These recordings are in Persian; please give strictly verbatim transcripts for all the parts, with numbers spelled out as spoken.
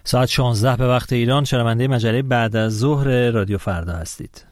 ساعت شانزده به وقت ایران شنونده مجله بعد از ظهر رادیو فردا هستید.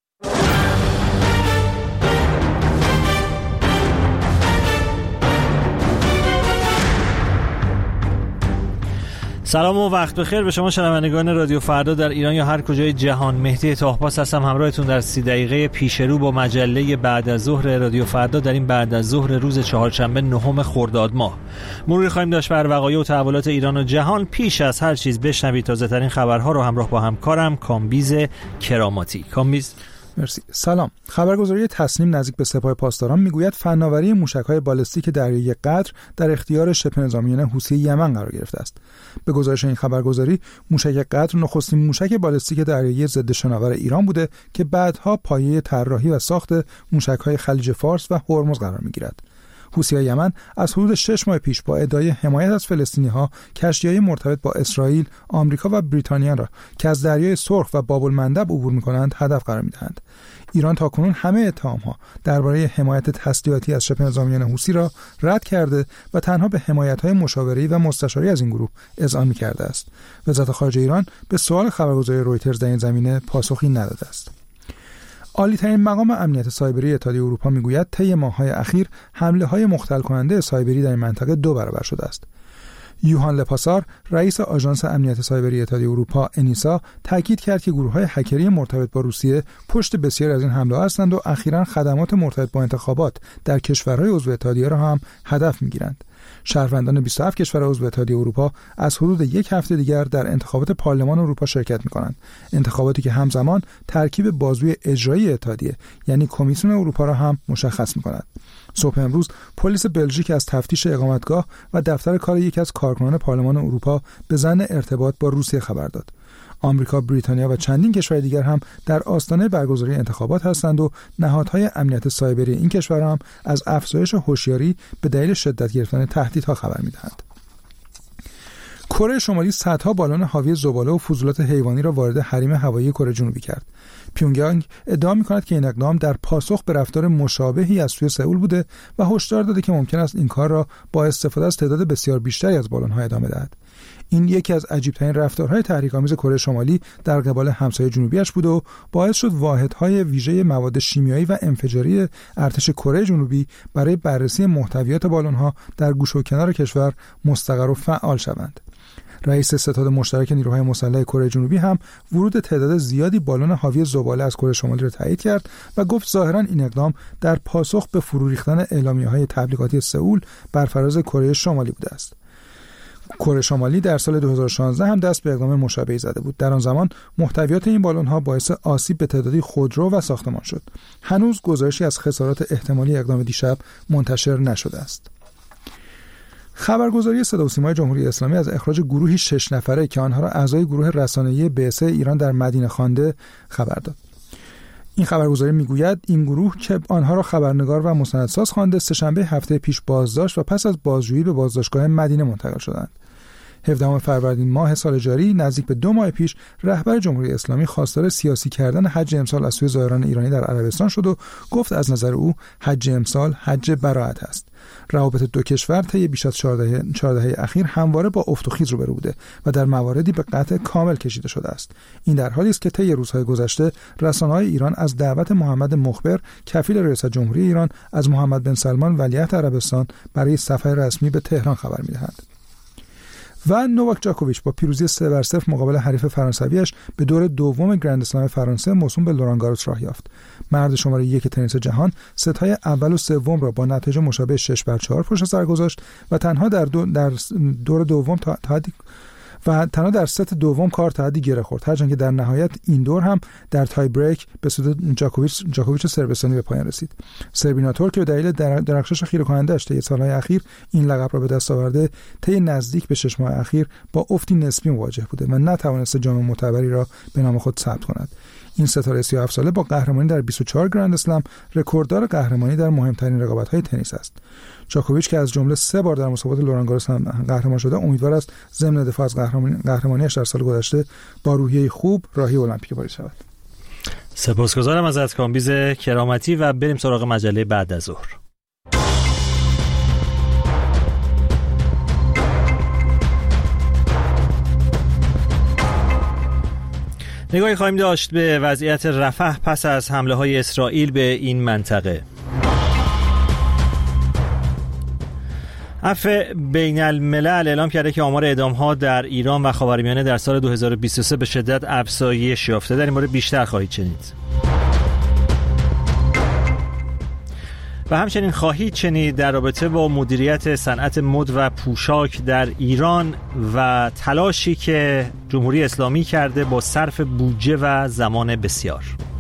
سلام و وقت بخیر به شما شنوندگان رادیو فردا در ایران یا هر کجای جهان. مهدی طاهپاس هستم همراهتون در سی دقیقه پیشرو با مجله بعد از ظهر رادیو فردا در این بعد از ظهر روز چهارشنبه نهم خرداد ماه. مروری خواهیم داشت بر وقایع و تحولات ایران و جهان. پیش از هر چیز بشنوید تازه ترین خبرها رو همراه با همکارم کامبیز کراماتی. کامبیز مرسی. سلام. خبرگزاری تسنیم نزدیک به سپاه پاسداران میگوید فناوری موشک‌های بالستیک دریایی قطر در اختیار شبه نظامیان حوثی یمن قرار گرفته است. به گزارش این خبرگزاری، موشک قطر نخستین موشک بالستیک دریایی ضد شناور ایران بوده که بعدها پایه طراحی و ساخت موشک‌های خلیج فارس و هرمز قرار می‌گیرد. حوثی‌های یمن از حدود شش ماه پیش با ادعای حمایت از فلسطینی‌ها کشتی‌های مرتبط با اسرائیل، آمریکا و بریتانیا را که از دریای سرخ و باب المندب عبور می‌کنند هدف قرار می‌دهند. ایران تاکنون همه اتهام‌ها درباره حمایت تسلیحاتی از شبه نظامیان حوثی را رد کرده و تنها به حمایت‌های مشاوره و مستشاری از این گروه اذعان می‌کرده است. وزارت خارجه ایران به سوال خبرگزاری رویترز در این زمینه پاسخی نداده است. عالی‌ترین مقام امنیت سایبری اتحادیه اروپا میگوید طی ماه‌های اخیر حمله‌های مختل کننده سایبری در این منطقه دو برابر شده است. یوهان لپاسار، رئیس آژانس امنیت سایبری اتحادیه اروپا انیسا، تاکید کرد که گروه‌های هکری مرتبط با روسیه پشت بسیاری از این حمله‌ها هستند و اخیراً خدمات مرتبط با انتخابات در کشورهای عضو اتحادیه را هم هدف می‌گیرند. شهروندان بیست و هفت کشور عضو اتحادیه اروپا از حدود یک هفته دیگر در انتخابات پارلمان اروپا شرکت می‌کنند. انتخاباتی که همزمان ترکیب بازوی اجرایی اتحادیه یعنی کمیسیون اروپا را هم مشخص می‌کند. صبح امروز پلیس بلژیک از تفتیش اقامتگاه و دفتر کار یکی از کارکنان پارلمان اروپا به ظن ارتباط با روسیه خبر داد. آمریکا، بریتانیا و چندین کشور دیگر هم در آستانه برگزاری انتخابات هستند و نهادهای امنیت سایبری این کشورها هم از افزایش هوشیاری به دلیل شدت گرفتن تهدیدها خبر می‌دهند. کره شمالی صدها بالون حاوی زباله و فضولات حیوانی را وارد حریم هوایی کره جنوبی کرد. پیونگیانگ ادعا می‌کند که این اقدام در پاسخ به رفتار مشابهی از سوی سئول بوده و هشدار داده که ممکن است این کار را با استفاده از تعداد بسیار بیشتری از بالون‌ها ادامه دهد. این یکی از عجیب‌ترین رفتارهای تحریک‌آمیز کره شمالی در قبال همسایه جنوبیش بود و باعث شد واحدهای ویژه مواد شیمیایی و انفجاری ارتش کره جنوبی برای بررسی محتویات بالون‌ها در گوشه و کنار کشور مستقر و فعال شوند. رئیس ستاد مشترک نیروهای مسلح کره جنوبی هم ورود تعداد زیادی بالون حاوی زباله از کره شمالی را تایید کرد و گفت ظاهراً این اقدام در پاسخ به فرو ریختن اعلامیه‌های تبلیغاتی سئول بر فراز کره شمالی بوده است. کره شمالی در سال دو هزار و شانزده هم دست به اقدام مشابهی زده بود. در آن زمان محتویات این بالون‌ها باعث آسیب به تعدادی خودرو و ساختمان شد. هنوز گزارشی از خسارات احتمالی اقدام دیشب منتشر نشده است. خبرگزاری صدا و سیمای جمهوری اسلامی از اخراج گروهی شش نفره که آنها را اعضای گروه رسانه‌ای بعثه ایران در مدینه خوانده خبر داد. این خبرگزاری میگوید این گروه که آنها را خبرنگار و مستندساز خوانده سه‌شنبه هفته پیش بازداشت و پس از بازجویی به بازداشتگاه مدینه منتقل شدند. هفدهم فروردین ماه سال جاری نزدیک به دو ماه پیش رهبر جمهوری اسلامی خواستار سیاسی کردن حج امسال از سوی زائران ایرانی در عربستان شد و گفت از نظر او حج امسال حج براءت است. روابط دو کشور طی بیش از چهارده دهه اخیر همواره با افت و خیز روبرو بوده و در مواردی به قطع کامل کشیده شده است. این در حالی است که طی روزهای گذشته رسانه‌های ایران از دعوت محمد مخبر کفیل ریاست جمهوری ایران از محمد بن سلمان ولیعهد عربستان برای سفر رسمی به تهران خبر می‌دهند. و نوواک جاکوویچ با پیروزی سه بر صفر مقابل حریف فرانسویش به دور دوم گرند اسلم فرانسه موسوم به لوران گاروس راه یافت. مرد شماره یک تنیس جهان ست‌های اول و سوم را با نتایج مشابه شش بر چهار پشت سر گذاشت و تنها در دو در دور دوم تا تعدی و تنها در ست دوم کار تعدی گره خورد، هرچند که در نهایت این دور هم در تای بریک به سود جاکوویچ جاکوویچ سربستانی به پایان رسید. سربیناتور که به دلیل درخشش خیره کننده‌اش طی سال‌های اخیر این لقب را به دست آورده، طی نزدیک به شش ماه اخیر با افتی نسبی مواجه بوده و نتوانسته جام معتبری را به نام خود ثبت کند. این ستاره سی و هفت ساله با قهرمانی در بیست و چهار گرند اسلم رکورددار قهرمانی در مهمترین رقابت‌های تنیس است. جاکوویچ که از جمله سه بار در مسابقات لوران گاروس هم قهرمان شده، امیدوار است ضمن دفاع از قهرمانی قهرمانیش در سال گذشته با روحیه خوب راهی المپیک پاریس شود. سپاسگزارم ازت کامبیز کرامتی و بریم سراغ مجله بعد از ظهر. نگاهی خواهیم داشت به وضعیت رفح پس از حمله های اسرائیل به این منطقه. عفو بین الملل اعلام کرده که آمار اعدام‌ها در ایران و خاورمیانه در سال دو هزار و بیست و سه به شدت افزایش یافته. در این مورد بیشتر خواهید شنید. و همچنین خواهید شنید در رابطه با مدیریت صنعت مد و پوشاک در ایران و تلاشی که جمهوری اسلامی کرده با صرف بودجه و زمان بسیار.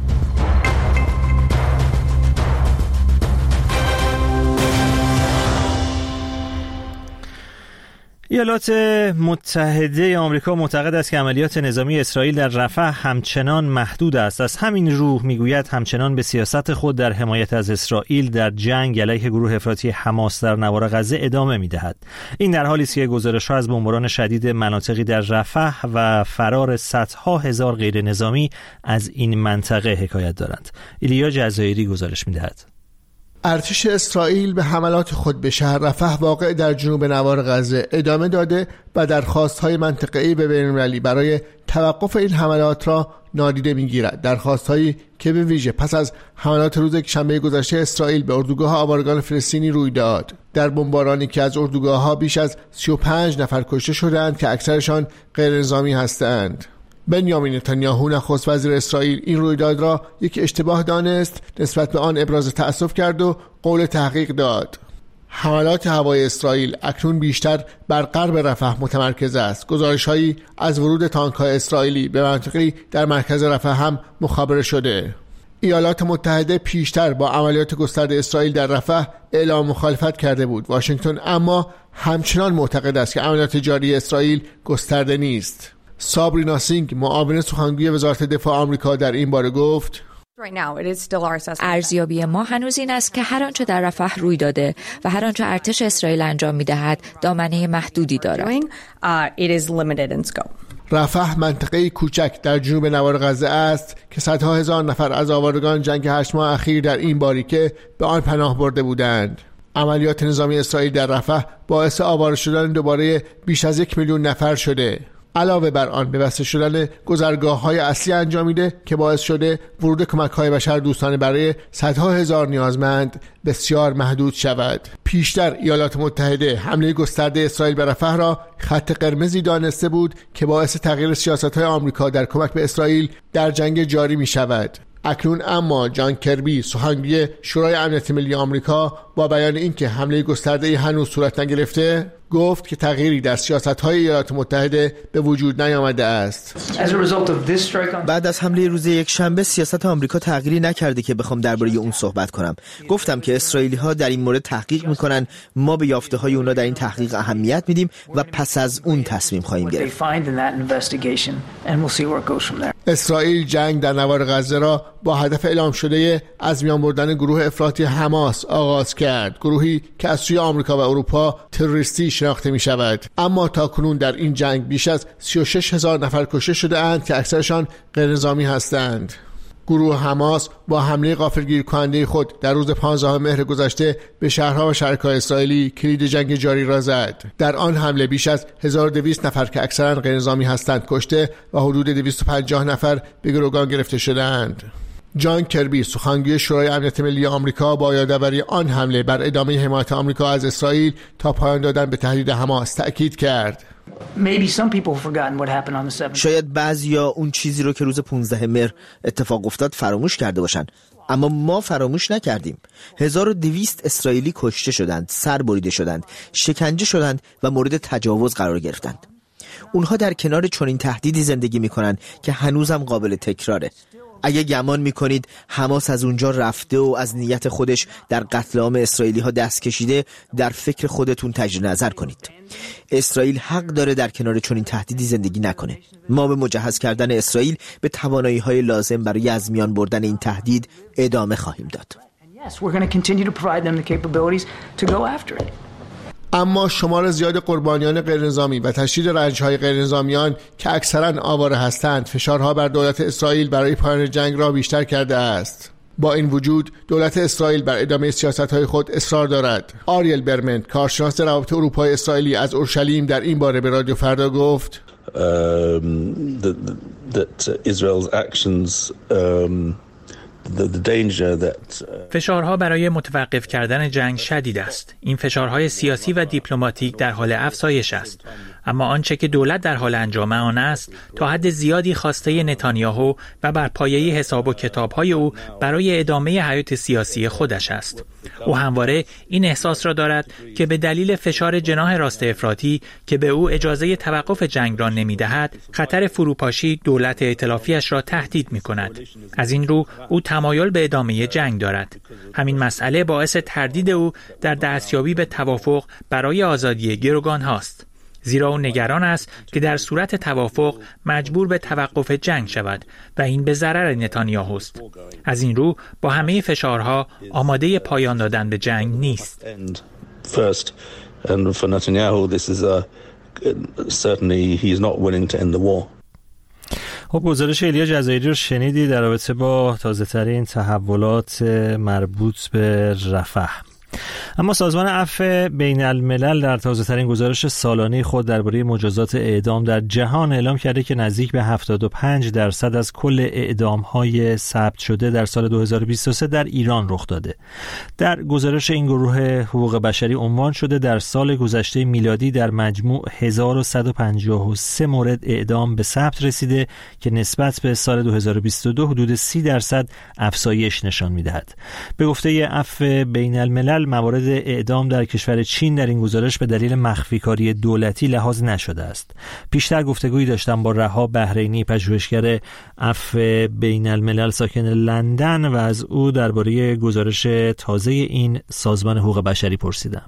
ایالات متحده آمریکا معتقد است که عملیات نظامی اسرائیل در رفح همچنان محدود است. از همین رو میگوید همچنان به سیاست خود در حمایت از اسرائیل در جنگ علیه گروه افراطی حماس در نوار غزه ادامه میدهد. این در حالی است که گزارش‌ها از بمباران شدید مناطقی در رفح و فرار صدها هزار غیر نظامی از این منطقه حکایت دارند. ایلیا جزایری گزارش میدهد. ارتش اسرائیل به حملات خود به شهر رفح واقع در جنوب نوار غزه ادامه داده و درخواست‌های منطقه‌ای به بین‌المللی برای توقف این حملات را نادیده می‌گیرد. درخواست‌هایی که به ویژه پس از حملات روز یکشنبه گذشته اسرائیل به اردوگاه آوارگان فلسطینی روی داد. در بمبارانی که از اردوگاه‌ها بیش از سی و پنج نفر کشته شدند که اکثرشان غیرنظامی هستند. بنیامین نتانیاهو نخست وزیر اسرائیل این رویداد را یک اشتباه دانست، نسبت به آن ابراز تأسف کرد و قول تحقیق داد. حملات هوایی اسرائیل اکنون بیشتر بر غرب رفح متمرکز است. گزارش‌هایی از ورود تانک‌های اسرائیلی به منطقه‌ای در مرکز رفح هم مخابره شده. ایالات متحده پیشتر با عملیات گسترده اسرائیل در رفح اعلام مخالفت کرده بود. واشنگتن اما همچنان معتقد است که عملیات جاری اسرائیل گسترده نیست. سابرینا سینگ معاون سخنگوی وزارت دفاع آمریکا در این باره گفت: ارزیابی ما هنوز این است که هر آنچه در رفح روی داده و هر آنچه ارتش اسرائیل انجام می‌دهد دامنه محدودی دارد. رفح منطقه‌ای کوچک در جنوب نوار غزه است که صدها هزار نفر از آوارگان جنگ هشت ماه اخیر در این باریکه به آن پناه برده بودند. عملیات نظامی اسرائیل در رفح باعث آواره شدن دوباره بیش از یک میلیون نفر شده. علاوه بر آن به بسته شدن گذرگاه‌های اصلی انجامیده که باعث شده ورود کمک‌های بشردوستانه برای صدها هزار نیازمند بسیار محدود شود. پیشتر ایالات متحده حمله گسترده اسرائیل به رفح را خط قرمزی دانسته بود که باعث تغییر سیاست‌های آمریکا در کمک به اسرائیل در جنگ جاری می‌شود. اکنون اما جان کربی سخنگوی شورای امنیت ملی آمریکا با بیان اینکه حمله گسترده هنوز صورت نگرفته گفت که تغییری در سیاست‌های ایالات متحده به وجود نیامده است. بعد از حمله روز یکشنبه سیاست آمریکا تغییری نکرده که بخوام درباره اون صحبت کنم. گفتم که اسرائیلی‌ها در این مورد تحقیق میکنن، ما به یافته‌های اونا در این تحقیق اهمیت میدیم و پس از اون تصمیم خواهیم گرفت. اسرائیل جنگ در نوار غزه را با هدف اعلام شده از میان بردن گروه افراطی حماس آغاز کرد، گروهی که از سوی آمریکا و اروپا تروریستی شناخته می شود. اما تاکنون در این جنگ بیش از سی و شش هزار نفر کشته شده اند که اکثرشان غیر نظامی هستند. گروه حماس با حمله غافلگیر کننده خود در روز پانزدهم مهر گذشته به شهرها و شهرک‌های اسرائیلی کلید جنگ جاری را زد. در آن حمله بیش از هزار و دویست نفر که اکثرا غیر نظامی هستند کشته و حدود دویست و پنجاه نفر به گروگان گرفته شدند. جان کربی سخنگوی شورای امنیت ملی آمریکا با یادآوری آن حمله بر ادامه حمایت آمریکا از اسرائیل تا پایان دادن به تهدید حماس تأکید کرد. شاید بعضیا اون چیزی رو که روز پانزدهم مهر اتفاق افتاد فراموش کرده باشن، اما ما فراموش نکردیم. هزار و دویست اسرائیلی کشته شدند، سر بریده شدند، شکنجه شدند و مورد تجاوز قرار گرفتند. اونها در کنار چنین تهدیدی زندگی میکنن که هنوزم قابل تکراره. اگه گمان میکنید حماس از اونجا رفته و از نیت خودش در قتل عام اسرائیلی ها دست کشیده، در فکر خودتون تجدید نظر کنید. اسرائیل حق داره در کنار چنین تهدیدی زندگی نکنه. ما به مجهز کردن اسرائیل به توانایی های لازم برای از میان بردن این تهدید ادامه خواهیم داد. اما شمار زیاد قربانیان غیرنظامی و تشدید رنج‌های غیرنظامیان که اکثراً آواره هستند فشارها بر دولت اسرائیل برای پایان جنگ را بیشتر کرده است. با این وجود دولت اسرائیل بر ادامه سیاست‌های خود اصرار دارد. آریل برمن کارشناس روابط اروپای اسرائیلی از اورشلیم در این باره به رادیو فردا گفت: um, that, that Israel's actions um, The, the danger that, uh... فشارها برای متوقف کردن جنگ شدید است. این فشارهای سیاسی و دیپلماتیک در حال افزایش است. اما آنچه که دولت در حال انجام آن است تا حد زیادی خواسته نتانیاهو و بر پایه حساب و کتاب‌های او برای ادامه حیات سیاسی خودش است. او همواره این احساس را دارد که به دلیل فشار جناح راست افراطی که به او اجازه توقف جنگ را نمی‌دهد، خطر فروپاشی دولت ائتلافیش را تهدید می‌کند. از این رو او تمایل به ادامه جنگ دارد. همین مسئله باعث تردید او در دستیابی به توافق برای آزادی گروگان هاست. زیرا او نگران است که در صورت توافق مجبور به توقف جنگ شود و این به ضرر نتانیاهوست. از این رو با همه فشارها آماده پایان دادن به جنگ نیست. First, and for Netanyahu, this is a, certainly he is not willing to end the war. خب گزارش ایلیا جزایری رو شنیدی در رابطه با تازه ترین تحولات مربوط به رفح. اما سازمان عفو بین الملل در تازه ترین گزارش سالانه خود درباره مجازات اعدام در جهان اعلام کرده که نزدیک به هفتاد و پنج درصد از کل اعدام‌های ثبت شده در سال دو هزار و بیست و سه در ایران رخ داده. در گزارش این گروه حقوق بشری عنوان شده در سال گذشته میلادی در مجموع هزار و صد و پنجاه و سه مورد اعدام به ثبت رسیده که نسبت به سال دو هزار و بیست و دو حدود سی درصد افزایش نشان می‌دهد. به گفته عفو بین الملل موارد اعدام در کشور چین در این گزارش به دلیل مخفیکاری دولتی لحاظ نشده است. پیشتر گفتگویی داشتم با رها بحرینی، پژوهشگر عفو بین الملل ساکن لندن و از او درباره گزارش تازه این سازمان حقوق بشری پرسیدم.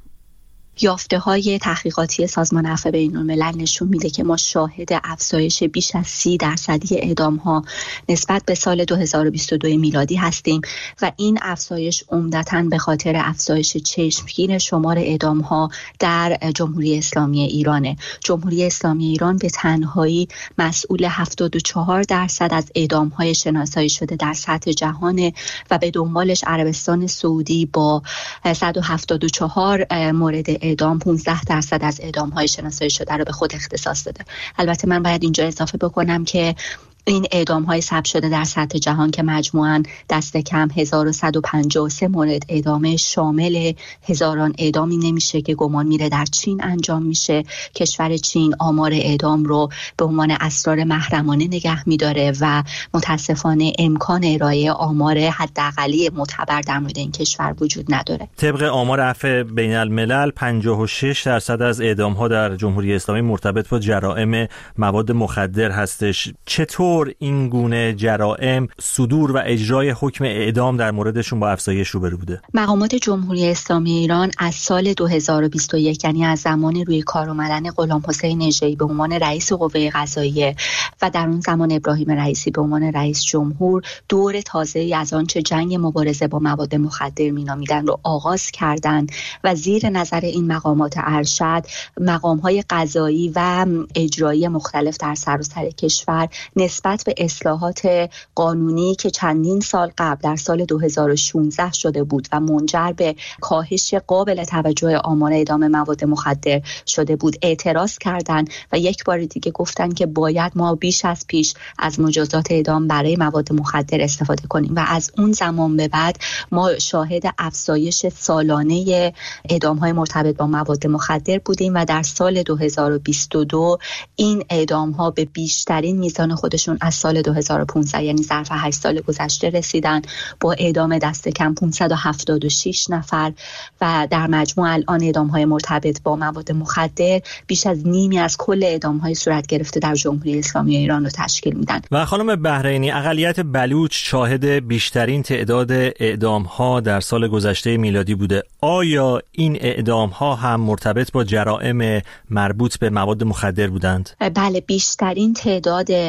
یافته‌های تحقیقاتی سازمان عفو بین‌الملل نشون میده که ما شاهد افزایش بیش از سی درصدی اعدام‌ها نسبت به سال دو هزار و بیست و دو میلادی هستیم و این افزایش عمدتاً به خاطر افزایش چشمگیر شمار اعدام‌ها در جمهوری اسلامی ایرانه. جمهوری اسلامی ایران به تنهایی مسئول هفتاد و چهار درصد از اعدام‌های شناسایی شده در سطح جهان و به دنبالش عربستان سعودی با صد و هفتاد و چهار مورد اعدام پانزده درصد از اعدام‌های شناسایی شده رو به خود اختصاص داده. البته من باید اینجا اضافه بکنم که این اعدام‌های ثبت شده در سطح جهان که مجموعاً دست کم هزار و صد و پنجاه و سه مورد اعدام شامل هزاران اعدامی نمیشه که گمان میره در چین انجام میشه. کشور چین آمار اعدام رو به عنوان اسرار محرمانه نگه میداره و متاسفانه امکان ارائه آمار حداقلی معتبر در مورد این کشور وجود نداره. طبق آمار عفو بین الملل پنجاه و شش درصد از اعدام‌ها در جمهوری اسلامی مرتبط با جرائم مواد مخدر هستش. چطور این گونه جرائم صدور و اجرای حکم اعدام در موردشون با افزایش روبرو بوده؟ مقامات جمهوری اسلامی ایران از سال دو هزار و بیست و یک یعنی از زمان روی کار آمدن غلام حسین نژادی به عنوان رئیس قوه قضاییه و در اون زمان ابراهیم رئیسی به عنوان رئیس جمهور دور تازه‌ای از آنچه جنگ مبارزه با مواد مخدر می‌نامیدن رو آغاز کردند و زیر نظر این مقامات ارشد مقام‌های قضایی و اجرایی مختلف در سراسر کشور نسبت به اصلاحات قانونی که چندین سال قبل در سال دو هزار و شانزده شده بود و منجر به کاهش قابل توجه آمار اعدام مواد مخدر شده بود اعتراض کردند و یک بار دیگه گفتن که باید ما بیش از پیش از مجازات اعدام برای مواد مخدر استفاده کنیم و از اون زمان به بعد ما شاهد افزایش سالانه اعدام‌های مرتبط با مواد مخدر بودیم و در سال دو هزار و بیست و دو این اعدام‌ها به بیشترین میزان خودشون از سال دو هزار و پانزده یعنی ظرف هشت سال گذشته رسیدن با اعدام دست کم پانصد و هفتاد و شش نفر و در مجموع الان اعدام‌های مرتبط با مواد مخدر بیش از نیمی از کل اعدام‌های صورت گرفته در جمهوری اسلامی ایران رو تشکیل میدن. و خانم بحرینی، اقلیت بلوچ شاهد بیشترین تعداد اعدام‌ها در سال گذشته میلادی بوده. آیا این اعدام‌ها هم مرتبط با جرائم مربوط به مواد مخدر بودند؟ بله، بیشترین تعداد اعدام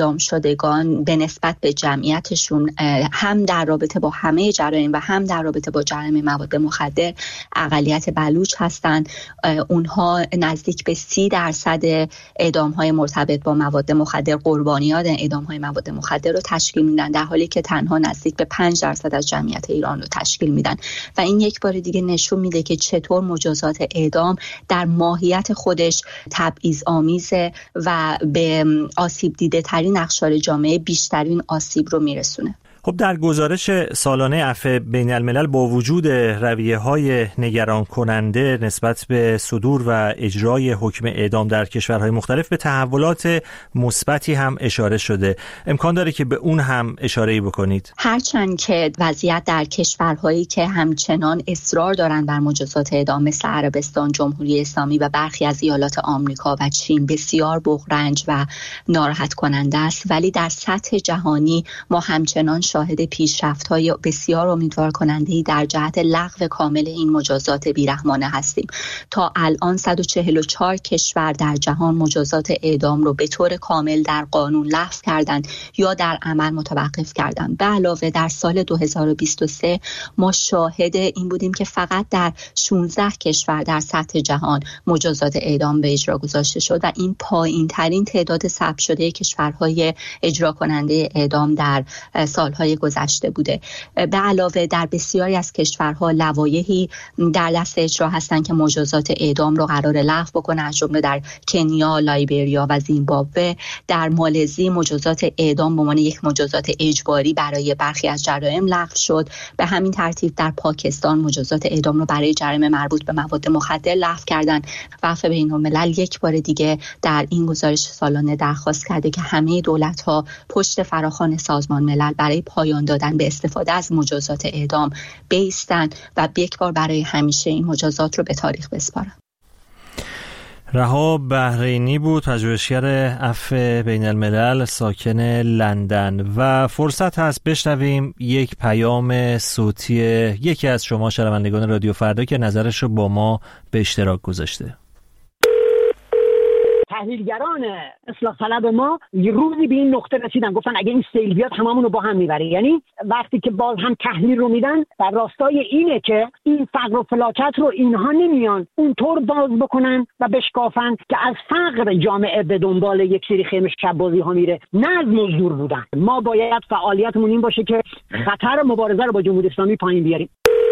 اعدام شدگان به نسبت به جمعیتشون هم در رابطه با همه جرایم و هم در رابطه با جرایم مواد مخدر اقلیت بلوچ هستند. اونها نزدیک به سی درصد اعدام‌های مرتبط با مواد مخدر، قربانیان اعدام‌های مواد مخدر رو تشکیل میدن، در حالی که تنها نزدیک به پنج درصد از جمعیت ایران رو تشکیل میدن. و این یک بار دیگه نشون میده که چطور مجازات اعدام در ماهیت خودش تبعیض آمیزه و به آسیب دیده ترین اقشار جامعه بیشترین آسیب رو میرسونه. خب در گزارش سالانه عفو بین الملل با وجود رویه‌های نگران کننده نسبت به صدور و اجرای حکم اعدام در کشورهای مختلف به تحولات مثبتی هم اشاره شده. امکان داره که به اون هم اشاره‌ای بکنید؟ هرچند که وضعیت در کشورهایی که همچنان اصرار دارند بر مجازات اعدام مثل عربستان، جمهوری اسلامی و برخی از ایالات آمریکا و چین بسیار بغرنج و ناراحت کننده است، ولی در سطح جهانی ما همچنان شاهد پیشرفت‌های بسیار امیدوار کننده‌ای در جهت لغو کامل این مجازات بیرحمانه هستیم. تا الان صد و چهل و چهار کشور در جهان مجازات اعدام رو به طور کامل در قانون لغو کردند یا در عمل متوقف کردند. به علاوه در سال دو هزار و بیست و سه ما شاهد این بودیم که فقط در شانزده کشور در سطح جهان مجازات اعدام به اجرا گذاشته شد و این پایین‌ترین تعداد ثبت شده کشورهای اجرا کننده اعدام در سالهای گذشته بوده. به علاوه در بسیاری از کشورها لوایحی در دست اجرا هستن که مجازات اعدام رو قرار لغو بکنه، از جمله در کنیا، لایبریا و زیمبابوه. در مالزی مجازات اعدام به عنوان یک مجازات اجباری برای برخی از جرایم لغو شد. به همین ترتیب در پاکستان مجازات اعدام رو برای جرایم مربوط به مواد مخدر لغو کردن. عفو بین الملل یک بار دیگه در این گزارش سالانه درخواست کرده که همه دولت‌ها پشت فراخوان سازمان ملل برای پایان دادن به استفاده از مجازات اعدام بایستن و یک بار برای همیشه این مجازات رو به تاریخ بسپارن. رها بحرینی بود، پژوهشگر عفو بین الملل ساکن لندن. و فرصت هست بشنویم یک پیام صوتی یکی از شما شنوندگان رادیو فردا که نظرش رو با ما به اشتراک گذاشته. تحلیلگران اصلاح طلب ما یه روزی به این نقطه رسیدن، گفتن اگه این سیل بیاد هممون رو با هم میبره. یعنی وقتی که باز هم تحلیل رو میدن در راستای اینه که این فقر و فلاکت رو اینها نمیان اونطور باز بکنن و بشکافن که از فقر جامعه به دنبال یک سری خیمه شب‌بازی ها میره، نه از مزدور بودن. ما باید فعالیتمون این باشه که خطر مبارزه رو با جمهوری اسلامی پایین بیاریم.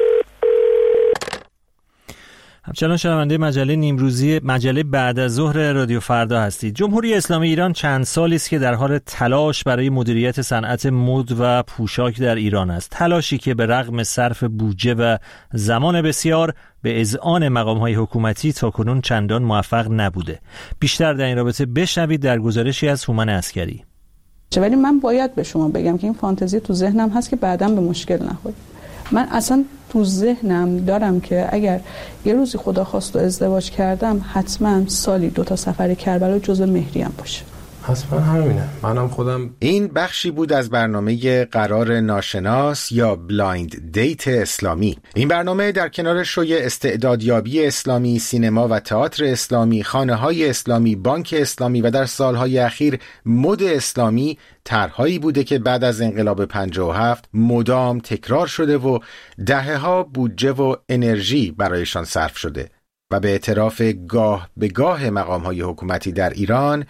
همچنان شنونده مجله نیمروزی مجله بعد از ظهر رادیو فردا هستید. جمهوری اسلامی ایران چند سالی است که در حال تلاش برای مدیریت صنعت مد و پوشاک در ایران است. تلاشی که به رغم صرف بودجه و زمان بسیار به اذعان مقام‌های حکومتی تاکنون چندان موفق نبوده. بیشتر در این رابطه بشنوید در گزارشی از هومن عسکری. ولی من باید به شما بگم که این فانتزی تو ذهنم هست که بعداً به مشکل نخورید. من اصلا تو ذهنم دارم که اگر یه روزی خدا خواست و ازدواج کردم حتما سالی دو تا سفر کربلا جزو مهریم باشه. حتما همینه. منم خودم. این بخشی بود از برنامه قرار ناشناس یا بلایند دیت اسلامی. این برنامه در کنار شوی استعدادیابی اسلامی، سینما و تئاتر اسلامی، خانه‌های اسلامی، بانک اسلامی و در سالهای اخیر مد اسلامی طرحهایی بوده که بعد از انقلاب پنجاه و هفت مدام تکرار شده و دهه‌ها بودجه و انرژی برایشان صرف شده و به اعتراف گاه به گاه مقام‌های حکومتی در ایران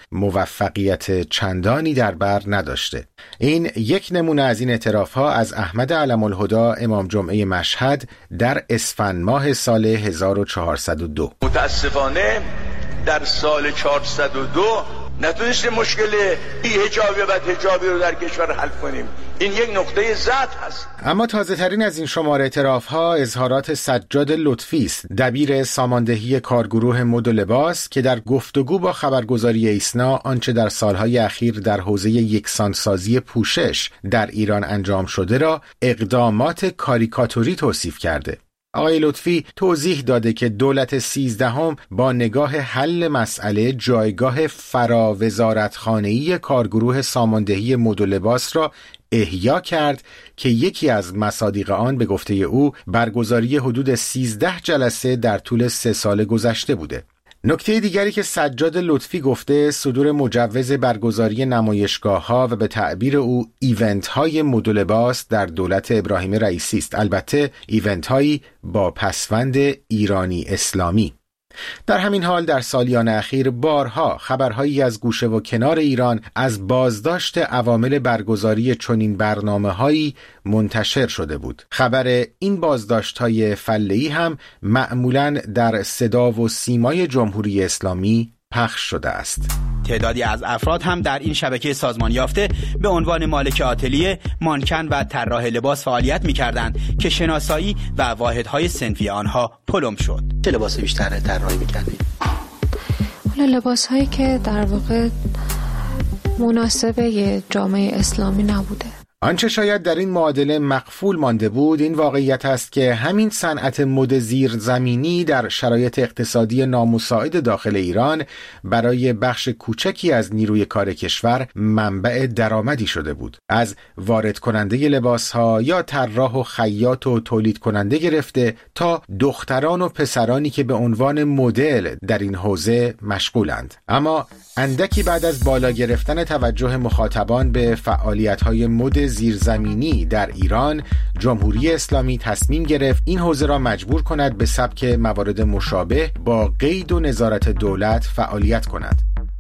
موفقیت چندانی در بر نداشته. این یک نمونه از این اعتراف‌ها از احمد علم الهدی امام جمعه مشهد در اسفند ماه سال هزار و چهارصد و دو. متاسفانه در سال چهارصد و دو نتونستیم مشکل حجابی و بدحجابی رو در کشور حل کنیم. این یک نقطه ضعف هست. اما تازه ترین از این شمار اعتراف ها اظهارات سجاد لطفی است، دبیر ساماندهی کارگروه مد و لباس، که در گفتگو با خبرگزاری ایسنا آنچه در سالهای اخیر در حوزه یکسانسازی پوشش در ایران انجام شده را اقدامات کاریکاتوری توصیف کرده. آقای لطفی توضیح داده که دولت سیزدهم با نگاه حل مسئله جایگاه فراوزارتخانه‌ای کارگروه ساماندهی مد و لباس را احیا کرد که یکی از مصادیق آن به گفته او برگزاری حدود سیزده جلسه در طول سه سال گذشته بوده. نکته دیگری که سجاد لطفی گفته صدور مجوز برگزاری نمایشگاه‌ها و به تعبیر او ایونت‌های مد و لباس در دولت ابراهیم رئیسی است. البته ایونت‌هایی با پسوند ایرانی اسلامی. در همین حال در سالیان اخیر بارها خبرهایی از گوشه و کنار ایران از بازداشت عوامل برگزاری چنین برنامه‌هایی منتشر شده بود. خبر این بازداشت‌های فله‌ای هم معمولاً در صدا و سیمای جمهوری اسلامی پخش شده است. تعدادی از افراد هم در این شبکه سازمان یافته به عنوان مالک آتلیه، مانکن و طراح لباس فعالیت می‌کردند که شناسایی و واحدهای صنفی آنها پلم شد. چه لباسی بیشتر طراحی می‌کردید؟ حالا لباس‌هایی که در واقع مناسب یه جامعه اسلامی نبوده. آنچه شاید در این معادله مقفول مانده بود این واقعیت است که همین صنعت مد زیرزمینی در شرایط اقتصادی نامساعد داخل ایران برای بخش کوچکی از نیروی کار کشور منبع درآمدی شده بود. از وارد کننده لباسها یا طراح و خیاط و تولید کننده گرفته تا دختران و پسرانی که به عنوان مدل در این حوزه مشغولند. اما اندکی بعد از بالا گرفتن توجه مخاطبان به فعالیت‌های مد زیرزمینی در ایران، جمهوری اسلامی تصمیم گرفت این حوزه را مجبور کند به سبک موارد مشابه با قید و نظارت دولت فعالیت کند.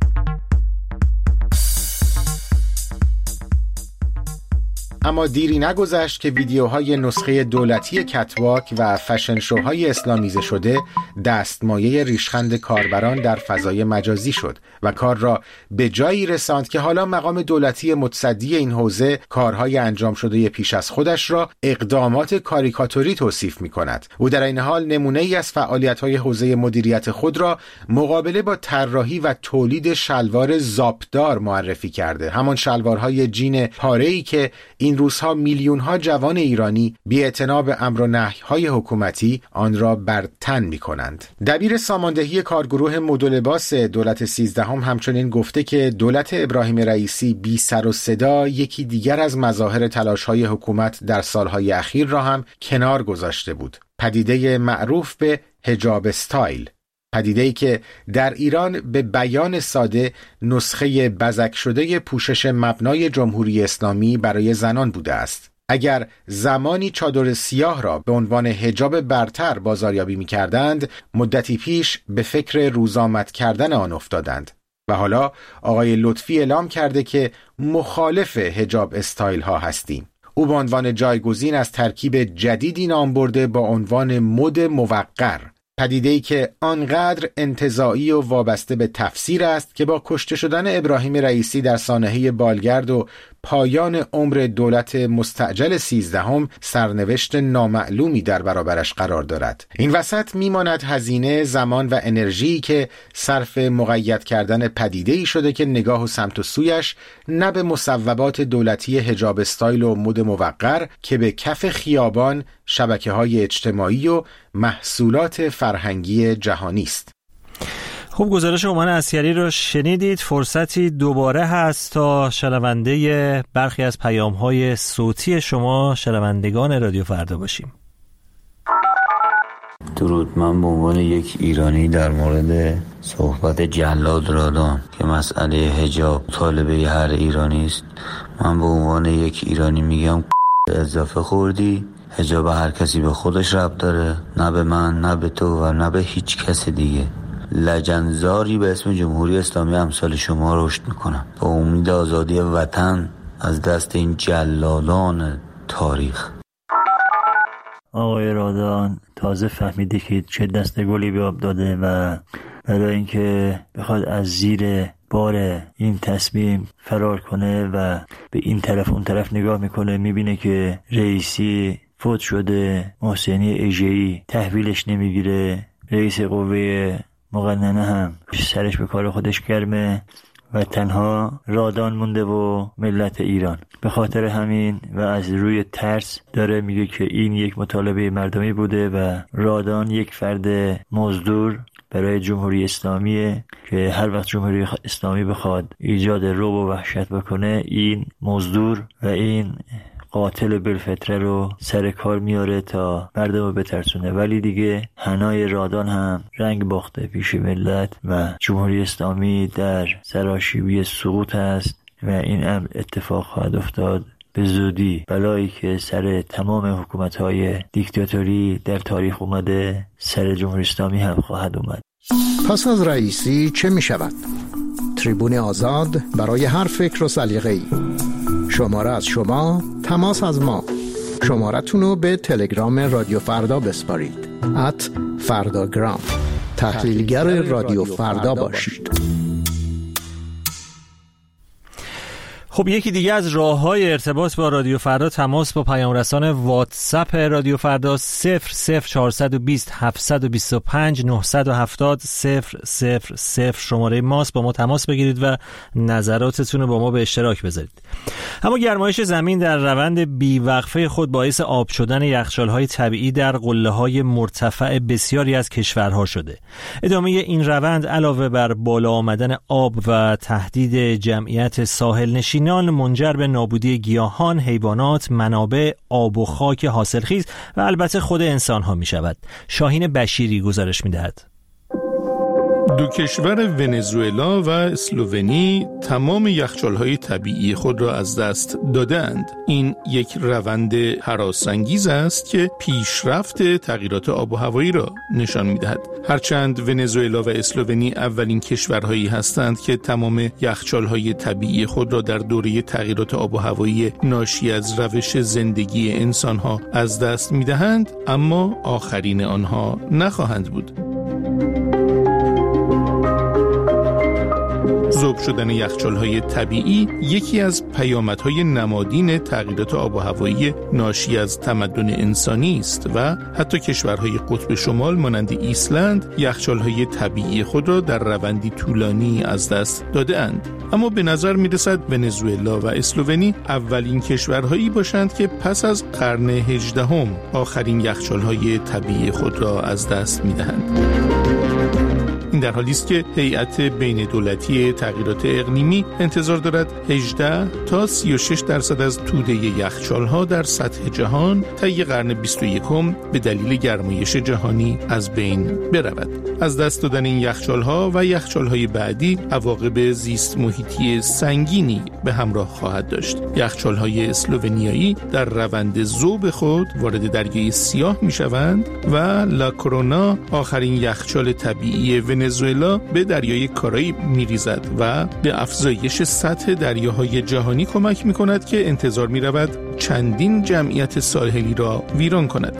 اما دیری نگذشت که ویدیوهای نسخه دولتی کتواک و فشن شوهای اسلامیزه شده دستمایه ریشخند کاربران در فضای مجازی شد و کار را به جایی رساند که حالا مقام دولتی متصدی این حوزه کارهای انجام شده پیش از خودش را اقدامات کاریکاتوری توصیف می کند. او در این حال نمونه ای از فعالیت‌های حوزه مدیریت خود را مقابله با طراحی و تولید شلوار زاپدار معرفی کرده، همان شلوارهای جین پاره‌ای که این روزها میلیون‌ها جوان ایرانی بی‌اعتنا به امر و نهی‌های حکومتی آن را بر تن می‌کنند. دبیر ساماندهی کارگروه مد و لباس دولت سیزدهم هم همچنین گفته که دولت ابراهیم رئیسی بی سر و صدا یکی دیگر از مظاهر تلاش‌های حکومت در سالهای اخیر را هم کنار گذاشته بود. پدیده معروف به حجاب استایل، پدیده‌ای که در ایران به بیان ساده نسخه بزک شده پوشش مبنای جمهوری اسلامی برای زنان بوده است. اگر زمانی چادر سیاه را به عنوان حجاب برتر بازاریابی می‌کردند، مدتی پیش به فکر روزآمد کردن آن افتادند و حالا آقای لطفی اعلام کرده که مخالف حجاب استایل ها هستیم. او به عنوان جایگزین از ترکیب جدیدی نام برده با عنوان مد موقر، پدیده‌ای که آنقدر انتزاعی و وابسته به تفسیر است که با کشته شدن ابراهیم رئیسی در سانحه بالگرد و پایان عمر دولت مستعجل سیزدهم سرنوشت نامعلومی در برابرش قرار دارد. این وسط میماند هزینه، زمان و انرژی که صرف مقید کردن پدیده‌ای شده که نگاه و سمت و سویش نه به مصوبات دولتی حجاب استایل و مد موقر که به کف خیابان، شبکه‌های اجتماعی و محصولات فرهنگی جهانی است. خوب، گزارش هومن عسگری رو شنیدید. فرصتی دوباره هست تا شنونده برخی از پیام‌های صوتی شما شنوندگان رادیو فردا باشیم. درود، من به عنوان یک ایرانی در مورد صحبت جلاد رادان که مسئله حجاب طالبه هر ایرانی است، من به عنوان یک ایرانی میگم اضافه خوردی. حجاب هر کسی به خودش ربط داره، نه به من، نه به تو و نه به هیچ کس دیگه. لجنزاری به اسم جمهوری اسلامی امثال شما رشد میکنن با امید آزادی وطن از دست این جلادان تاریخ. آقای رادان تازه فهمیده که چه دست گلی به آب داده و برای اینکه بخواد از زیر بار این تصمیم فرار کنه و به این طرف اون طرف نگاه میکنه، میبینه که رئیسی فوت شده، محسنی اژه‌ای تحویلش نمیگیره، رئیس قوه مقننه هم سرش به کار خودش گرمه و تنها رادان مونده و ملت ایران. به خاطر همین و از روی ترس داره میگه که این یک مطالبه مردمی بوده و رادان یک فرد مزدور برای جمهوری اسلامیه که هر وقت جمهوری اسلامی بخواد ایجاد رعب و وحشت بکنه، این مزدور و این قاتل بالفطره رو سر کار میاره تا مردم رو بترسونه، ولی دیگه حنای رادان هم رنگ باخته پیش ملت و جمهوری اسلامی در سراشیبی سقوط است و این امر اتفاق خواهد افتاد به زودی. بلایی که سر تمام حکومت‌های دیکتاتوری در تاریخ اومده سر جمهوری اسلامی هم خواهد اومد. پس از رئیسی چه می شود؟ تریبون آزاد برای هر فکر و سلیقه‌ای. شماره از شما، تماس از ما. شمارتون رو به تلگرام رادیو فردا بسپارید. ات فرداگرام. تحلیلگر رادیو فردا باشید. خب یکی دیگه از راه‌های ارتباط با رادیو فردا تماس با پیام رسان واتساپ رادیو فردا صفر صفر چهارصد و بیست هفتصد و بیست و پنج نهصد و هفتاد صفر صفر صفر شماره ماست. با ما تماس بگیرید و نظراتتون رو با ما به اشتراک بذارید. اما گرمایش زمین در روند بیوقفه خود باعث آب شدن یخچال‌های طبیعی در قله‌های مرتفع بسیاری از کشورها شده. ادامه این روند علاوه بر بالا آمدن آب و تهدید جمعیت ساحل نشین منجر به نابودی گیاهان، حیوانات، منابع آب و خاک حاصلخیز و البته خود انسان ها می شود. شاهین بشیری گزارش می دهد. دو کشور ونزوئلا و اسلوونی تمام یخچال‌های طبیعی خود را از دست دادند. این یک روند هراس‌انگیز است که پیشرفت تغییرات آب و هوایی را نشان می‌دهد. هرچند ونزوئلا و اسلوونی اولین کشورهایی هستند که تمام یخچال‌های طبیعی خود را در دوره تغییرات آب و هوایی ناشی از روش زندگی انسان‌ها از دست می‌دهند، اما آخرین آنها نخواهند بود. ذوب شدن یخچال‌های طبیعی یکی از پیامدهای نمادین تغییرات آب و هوایی ناشی از تمدن انسانی است و حتی کشورهای قطب شمال مانند ایسلند یخچال‌های طبیعی خود را در روندی طولانی از دست داده‌اند. اما به نظر می‌رسد ونزوئلا و اسلوونی اولین کشورهایی باشند که پس از قرن هجدهم آخرین یخچال‌های طبیعی خود را از دست می‌دهند. این در حالی است که هیئت بین دولتی تغییرات اقلیمی انتظار دارد هجده تا سی و شش درصد از توده یخچال‌ها در سطح جهان طی قرن بیست و یکم به دلیل گرمایش جهانی از بین برود. از دست دادن این یخچال‌ها و یخچال‌های بعدی عواقب زیست محیطی سنگینی به همراه خواهد داشت. یخچال‌های اسلوونیایی در روند ذوب خود وارد دریای سیاه می‌شوند و لاکرونا آخرین یخچال طبیعی ونزوئلا به دریای کارائیب می‌ریزد و به افزایش سطح دریاهای جهانی کمک می‌کند که انتظار می‌رود چندین جمعیت ساحلی را ویران کند.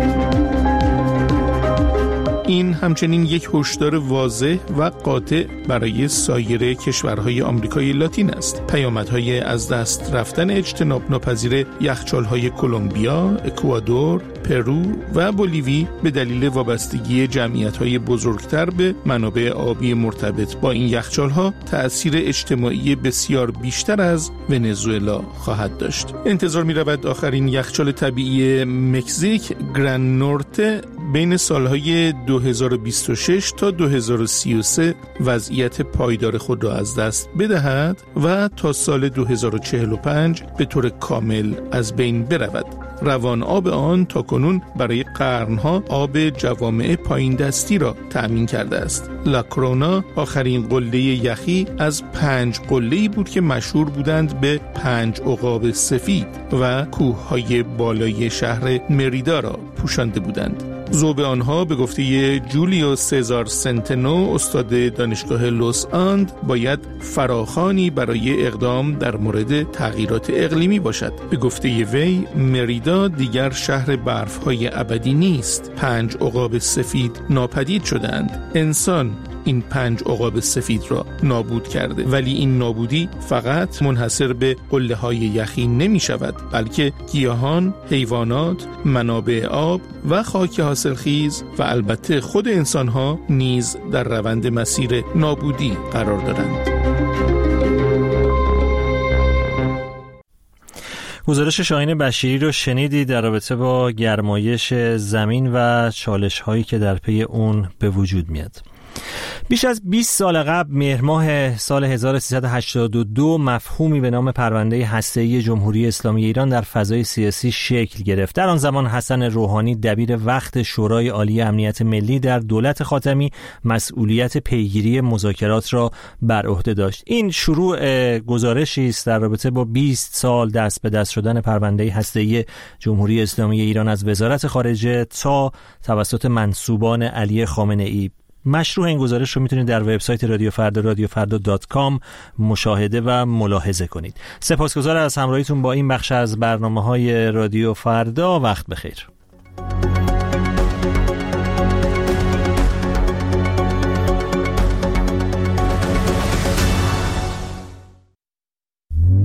این همچنین یک هشدار واضح و قاطع برای سایر کشورهای آمریکای لاتین است. پیامدهای از دست رفتن اجتناب ناپذیر یخچال‌های کلمبیا، اکوادور، پرو و بولیوی به دلیل وابستگی جمعیت‌های بزرگتر به منابع آبی مرتبط با این یخچال‌ها تأثیر اجتماعی بسیار بیشتر از ونزوئلا خواهد داشت. انتظار می‌رود آخرین یخچال طبیعی مکزیک گران نورته بین سالهای دو هزار و بیست و شش تا دو هزار و سی و سه وضعیت پایدار خود را از دست بدهد و تا سال دو هزار و چهل و پنج به طور کامل از بین برود. روان آب آن تاکنون برای قرنها آب جوامع پایین دستی را تأمین کرده است. لاکرونا آخرین قله یخی از پنج قله‌ای بود که مشهور بودند به پنج عقاب سفید و کوههای بالای شهر مریدا را پوشانده بودند. ذوب آنها به گفته جولیو سزار سنتنو استاد دانشگاه لوس آند باید فراخوانی برای اقدام در مورد تغییرات اقلیمی باشد. به گفته وی مریدا دیگر شهر برف‌های ابدی نیست. پنج عقاب سفید ناپدید شدند. انسان این پنج عقاب سفید را نابود کرده، ولی این نابودی فقط منحصر به قله‌های یخی نمی شود، بلکه گیاهان، حیوانات، منابع آب و خاک حاصلخیز و البته خود انسان‌ها نیز در روند مسیر نابودی قرار دارند. گزارش شاهین بشیری رو شنیدید در رابطه با گرمایش زمین و چالش‌هایی که در پی اون به وجود میاد. بیش از بیست سال قبل مهر ماه سال هزار و سیصد و هشتاد و دو مفهومی به نام پرونده هسته‌ای جمهوری اسلامی ایران در فضای سیاسی شکل گرفت. در آن زمان حسن روحانی دبیر وقت شورای عالی امنیت ملی در دولت خاتمی مسئولیت پیگیری مذاکرات را بر عهده داشت. این شروع گزارشی است در رابطه با بیست سال دست به دست شدن پرونده هسته‌ای جمهوری اسلامی ایران از وزارت خارجه تا توسط منسوبان علی خامنه‌ای. مشروع این گزارش رو میتونید در وبسایت رادیو فردا رادیو فردا دات کام مشاهده و ملاحظه کنید. سپاسگزار از همراهیتون با این بخش از برنامه‌های رادیو فردا. وقت بخیر.